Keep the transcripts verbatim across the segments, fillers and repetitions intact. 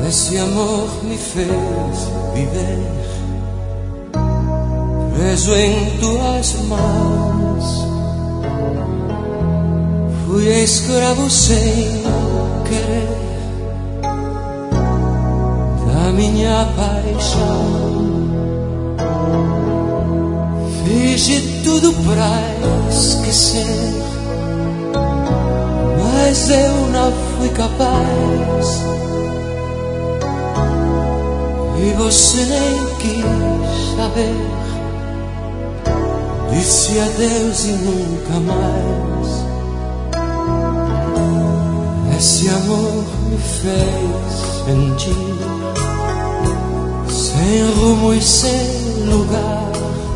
Esse amor me fez viver preso em tuas mãos. Fui escravo sem querer da minha paixão. Fiz de tudo pra esquecer, mas eu não fui capaz. E você nem quis saber. Disse adeus e nunca mais. Esse amor me fez sentir sem rumo e sem lugar,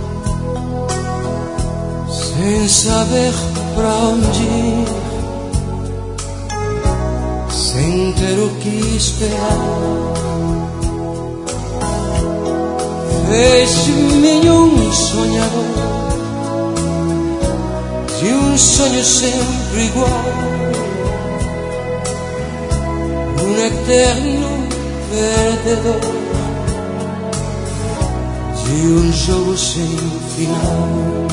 sem saber pra onde ir, sem ter o que esperar. Fez de mim um sonhador, de um sonho sempre igual, um eterno perdedor, de um jogo sem final.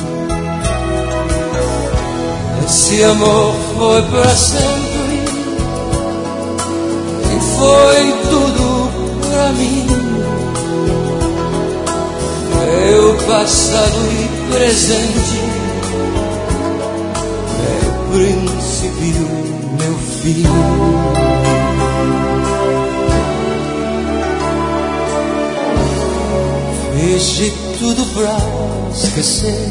Esse amor foi pra sempre e foi tudo pra mim. Meu passado e presente, meu princípio, meu fim. Fiz de tudo pra esquecer,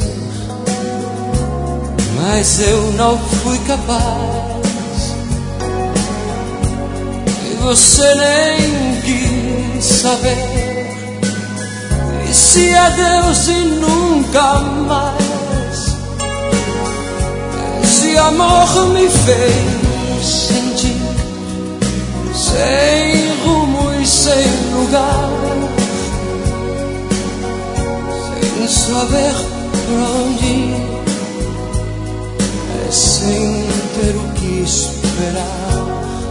mas eu não fui capaz. E você nem quis saber. Disse adeus e nunca mais. Esse amor me fez sentir sem rumo e sem lugar, sem saber pra onde ir, sem ter o que esperar.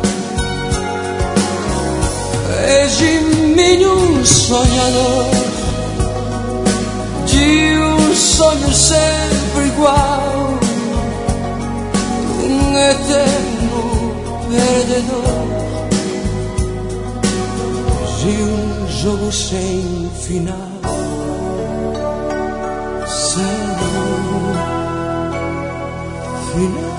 Fez de mim um sonhador, de um sonho sempre igual, um eterno perdedor, de um jogo sem final, sem final.